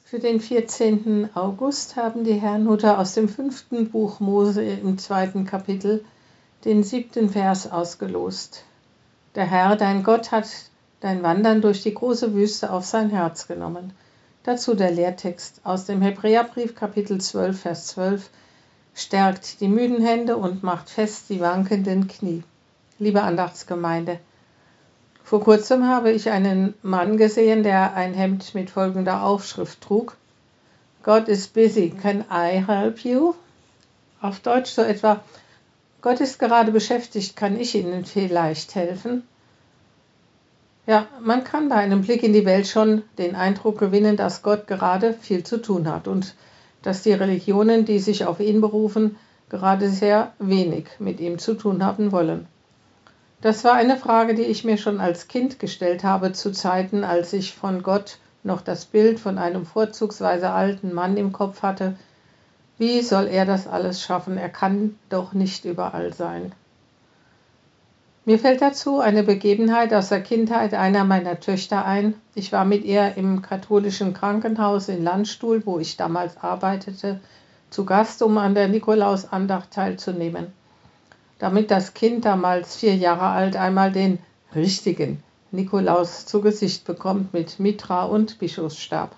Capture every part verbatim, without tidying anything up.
Für den vierzehnten August haben die Herrnhuter aus dem fünften Buch Mose im zweiten Kapitel den siebten Vers ausgelost. Der Herr, dein Gott, hat dein Wandern durch die große Wüste auf sein Herz genommen. Dazu der Lehrtext aus dem Hebräerbrief Kapitel zwölf, Vers zwölf. Stärkt die müden Hände und macht fest die wankenden Knie. Liebe Andachtsgemeinde, vor kurzem habe ich einen Mann gesehen, der ein Hemd mit folgender Aufschrift trug: God is busy, can I help you? Auf Deutsch so etwa: Gott ist gerade beschäftigt, kann ich Ihnen vielleicht helfen? Ja, man kann bei einem Blick in die Welt schon den Eindruck gewinnen, dass Gott gerade viel zu tun hat und dass die Religionen, die sich auf ihn berufen, gerade sehr wenig mit ihm zu tun haben wollen. Das war eine Frage, die ich mir schon als Kind gestellt habe, zu Zeiten, als ich von Gott noch das Bild von einem vorzugsweise alten Mann im Kopf hatte. Wie soll er das alles schaffen? Er kann doch nicht überall sein. Mir fällt dazu eine Begebenheit aus der Kindheit einer meiner Töchter ein. Ich war mit ihr im katholischen Krankenhaus in Landstuhl, wo ich damals arbeitete, zu Gast, um an der Nikolausandacht teilzunehmen. Damit das Kind, damals vier Jahre alt, einmal den richtigen Nikolaus zu Gesicht bekommt mit Mitra und Bischofsstab.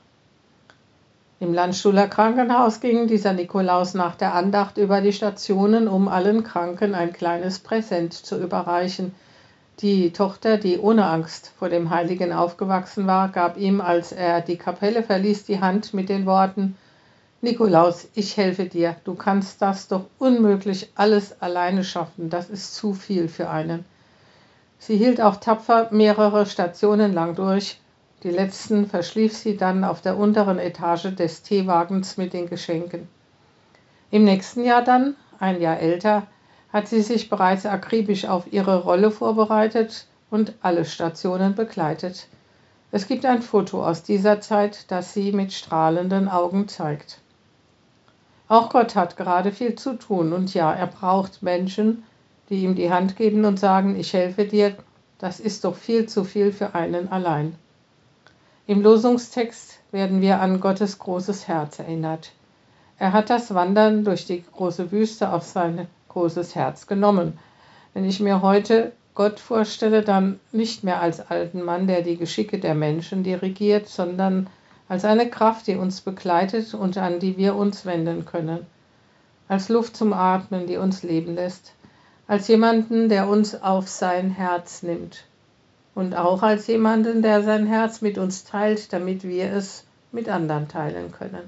Im Landstuhler Krankenhaus ging dieser Nikolaus nach der Andacht über die Stationen, um allen Kranken ein kleines Präsent zu überreichen. Die Tochter, die ohne Angst vor dem Heiligen aufgewachsen war, gab ihm, als er die Kapelle verließ, die Hand mit den Worten: Nikolaus, ich helfe dir, du kannst das doch unmöglich alles alleine schaffen, das ist zu viel für einen. Sie hielt auch tapfer mehrere Stationen lang durch. Die letzten verschlief sie dann auf der unteren Etage des Teewagens mit den Geschenken. Im nächsten Jahr dann, ein Jahr älter, hat sie sich bereits akribisch auf ihre Rolle vorbereitet und alle Stationen begleitet. Es gibt ein Foto aus dieser Zeit, das sie mit strahlenden Augen zeigt. Auch Gott hat gerade viel zu tun und ja, er braucht Menschen, die ihm die Hand geben und sagen: Ich helfe dir, das ist doch viel zu viel für einen allein. Im Losungstext werden wir an Gottes großes Herz erinnert. Er hat das Wandern durch die große Wüste auf sein großes Herz genommen. Wenn ich mir heute Gott vorstelle, dann nicht mehr als alten Mann, der die Geschicke der Menschen dirigiert, sondern als eine Kraft, die uns begleitet und an die wir uns wenden können. Als Luft zum Atmen, die uns leben lässt. Als jemanden, der uns auf sein Herz nimmt. Und auch als jemanden, der sein Herz mit uns teilt, damit wir es mit anderen teilen können.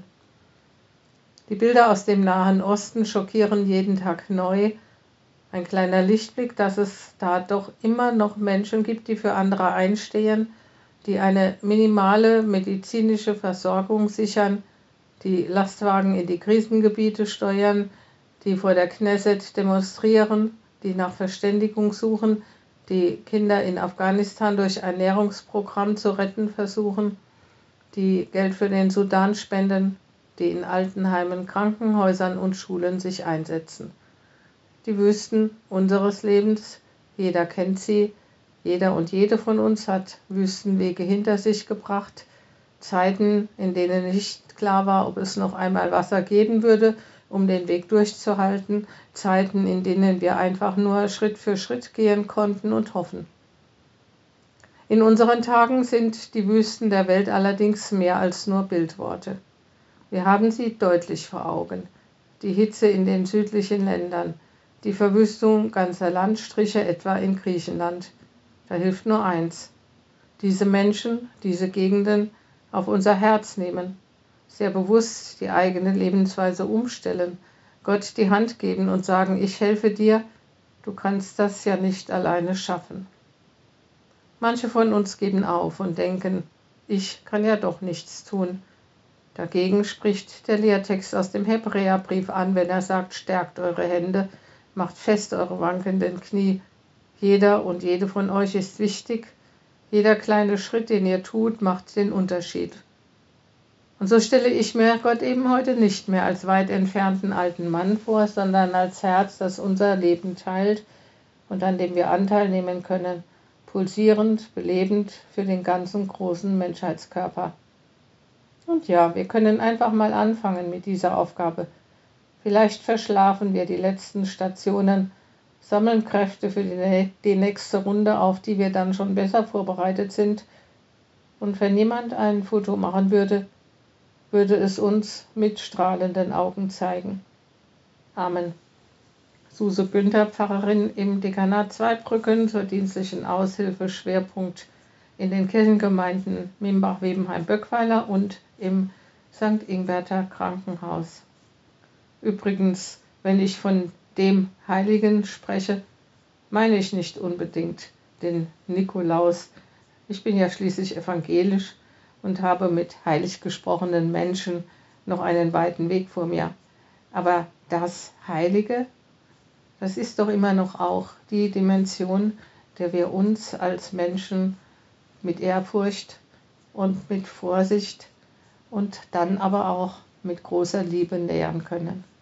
Die Bilder aus dem Nahen Osten schockieren jeden Tag neu. Ein kleiner Lichtblick, dass es da doch immer noch Menschen gibt, die für andere einstehen, die eine minimale medizinische Versorgung sichern, die Lastwagen in die Krisengebiete steuern, die vor der Knesset demonstrieren, die nach Verständigung suchen, die Kinder in Afghanistan durch Ernährungsprogramm zu retten versuchen, die Geld für den Sudan spenden, die in Altenheimen, Krankenhäusern und Schulen sich einsetzen. Die Wüsten unseres Lebens, jeder kennt sie, jeder und jede von uns hat Wüstenwege hinter sich gebracht, Zeiten, in denen nicht klar war, ob es noch einmal Wasser geben würde, um den Weg durchzuhalten, Zeiten, in denen wir einfach nur Schritt für Schritt gehen konnten und hoffen. In unseren Tagen sind die Wüsten der Welt allerdings mehr als nur Bildworte. Wir haben sie deutlich vor Augen. Die Hitze in den südlichen Ländern, die Verwüstung ganzer Landstriche, etwa in Griechenland. Da hilft nur eins: diese Menschen, diese Gegenden auf unser Herz nehmen, sehr bewusst die eigene Lebensweise umstellen, Gott die Hand geben und sagen: Ich helfe dir, du kannst das ja nicht alleine schaffen. Manche von uns geben auf und denken: Ich kann ja doch nichts tun. Dagegen spricht der Lehrtext aus dem Hebräerbrief an, wenn er sagt: Stärkt eure Hände, macht fest eure wankenden Knie. Jeder und jede von euch ist wichtig. Jeder kleine Schritt, den ihr tut, macht den Unterschied. Und so stelle ich mir Gott eben heute nicht mehr als weit entfernten alten Mann vor, sondern als Herz, das unser Leben teilt und an dem wir Anteil nehmen können, pulsierend, belebend für den ganzen großen Menschheitskörper. Und ja, wir können einfach mal anfangen mit dieser Aufgabe. Vielleicht verschlafen wir die letzten Stationen, sammeln Kräfte für die, die nächste Runde, auf die wir dann schon besser vorbereitet sind. Und wenn jemand ein Foto machen würde, würde es uns mit strahlenden Augen zeigen. Amen. Suse Günther, Pfarrerin im Dekanat Zweibrücken zur dienstlichen Aushilfe, Schwerpunkt in den Kirchengemeinden Mimbach-Webenheim-Böckweiler und im Sankt Ingberter Krankenhaus. Übrigens, wenn ich von dem Heiligen spreche, meine ich nicht unbedingt den Nikolaus. Ich bin ja schließlich evangelisch und habe mit heilig gesprochenen Menschen noch einen weiten Weg vor mir. Aber das Heilige, das ist doch immer noch auch die Dimension, der wir uns als Menschen mit Ehrfurcht und mit Vorsicht und dann aber auch mit großer Liebe nähern können.